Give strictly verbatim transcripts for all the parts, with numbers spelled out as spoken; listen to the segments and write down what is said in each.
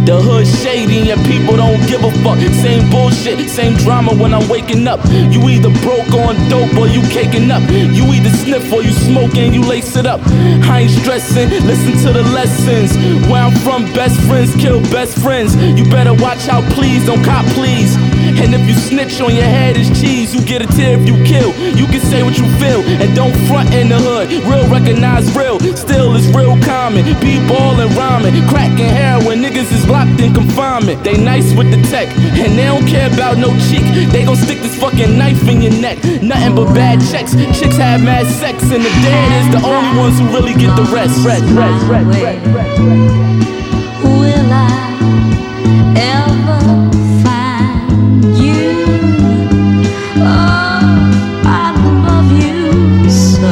The hood shady and your people don't give a fuck. Same bullshit, same drama when I'm waking up. You either broke on dope or you caking up. You either sniff or you smoke and you lace it up. I ain't stressing, listen to the lessons. Where I'm from, best friends kill best friends. You better watch out, please, don't cop please. And if you snitch on your head is cheese, you get a tear if you kill. You can say what you feel and don't front in the hood. Real recognize real, still is real common. B-ball and rhyming, cracking heroin, niggas is locked in confinement. They nice with the tech, and they don't care about no cheek. They gon' stick this fucking knife in your neck. Nothing but bad checks, chicks have mad sex, and the dead is the only ones who really get the rest. Rest, rest, rest, rest, rest, rest. Will I ever find you? Oh, I love you so.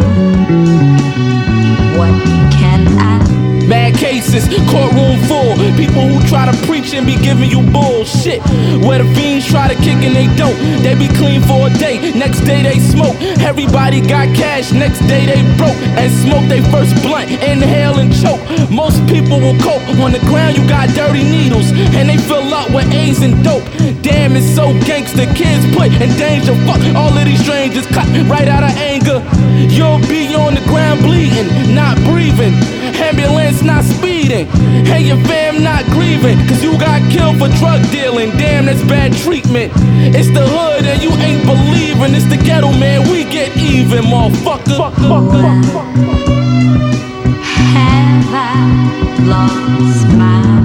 What can I? Mad cases, courtroom full. People who try to preach and be giving you bullshit. Where the fiends try to kick and they don't. They be clean for a day, next day they smoke. Everybody got cash, next day they broke. And smoke they first blunt, inhale and choke. Most people will cope. On the ground you got dirty needles, and they fill up with A's and dope. Damn, it's so gangster, kids put in danger. Fuck all of these strangers, cut right out of anger. You'll be on the ground bleeding, not breathing. Ambulance not speeding, and your fam not grieving. Cause you got killed for drug dealing, damn that's bad treatment. It's the hood and you ain't believing. It's the ghetto, man, we get even, motherfucker. Fuck, fuck, fuck, fuck, fuck. Have I lost my